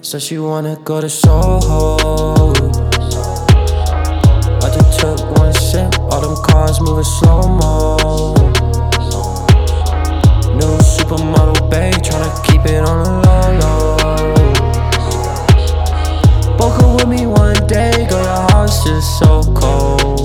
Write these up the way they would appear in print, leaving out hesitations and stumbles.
Said she wanna go to Soho. I just took one sip, all them cars moving slow-mo. New supermodel bae, tryna keep it on the low-low. Book her with me one day, girl, your house is so cold.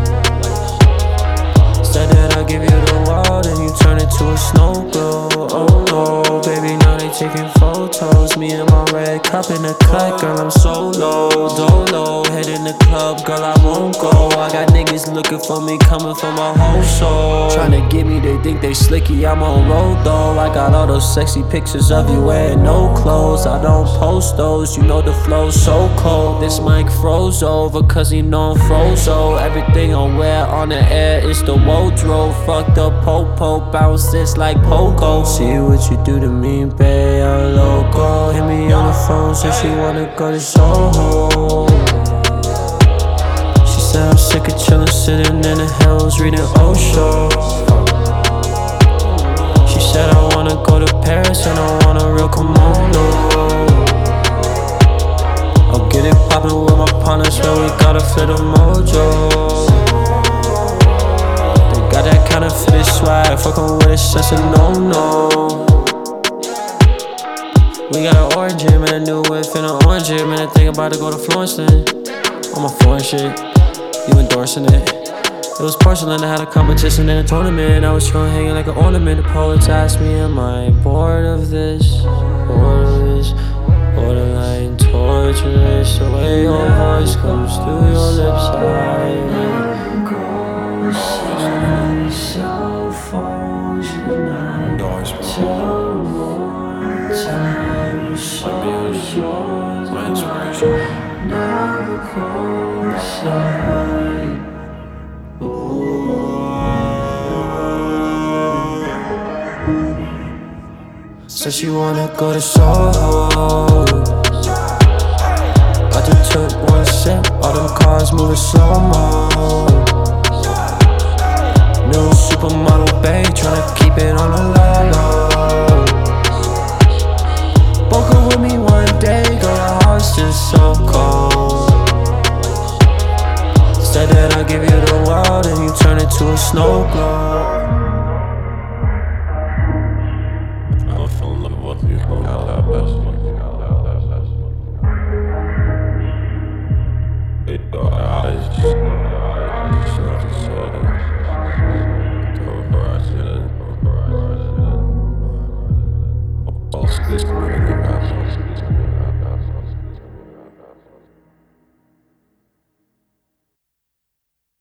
Said that I'll give you the world and you turn it to a snow globe. Oh no, baby, now they taking photos. Me and my red cup in the cut, girl, I'm solo. Dolo, head in the club, girl, I won't go. I got niggas looking for me, coming for my whole soul. Tryna get me, they think they slicky, I'm on road though. I got all those sexy pictures of you wearing no clothes. I don't post those, you know the flow's so cold. This mic froze over, cause he know I'm frozo. Everything I wear on the air is the wardrobe. Fucked up po-po, bounce this like pogo. See what you do to me, babe, I'm loco. Hit me on the phone, said she wanna go to Soho. She said I'm sick of chillin', sitting in the hills, reading Osho. She said I wanna go to Paris and I want a real kimono. I'll get it poppin' with my partners, man, we gotta fit a mojo. Got that kind of fitted swag, fuckin' with it's just a no-no. We got an orange gym and a new whip and an orange gym, man, I think about to go to Florence then. On my foreign shit, you endorsing it. It was porcelain, I had a competition in a tournament. I was trying hanging like an ornament. The poets asked me, am I bored of this? Bored of this? Borderline torturous. The way your voice comes through your lips, cell phones tonight. Till more time, so yours. My inspiration. Never close. Said she wanna go to Soho. I just took one sip, all them cars moving slow-mo. New supermodel bae, tryna keep it on the low-low. Book her with me one day, girl, your house is so cold. Said that I'll give you the world and you turn it to a snow globe. I fell in love with you. This